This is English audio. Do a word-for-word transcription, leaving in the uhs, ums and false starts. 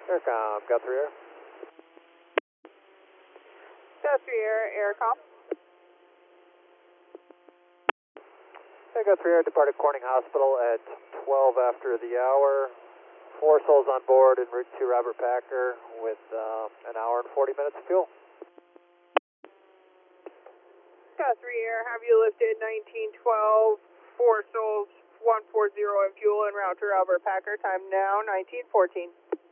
Aircom, got three air. Got three air, Aircom. I got three air, departed Corning Hospital at twelve after the hour. Four souls on board en route to Robert Packer with um, an hour and forty minutes of fuel. Got three air, have you lifted nineteen twelve, four souls, one forty in fuel en route to Robert Packer, time now nineteen fourteen.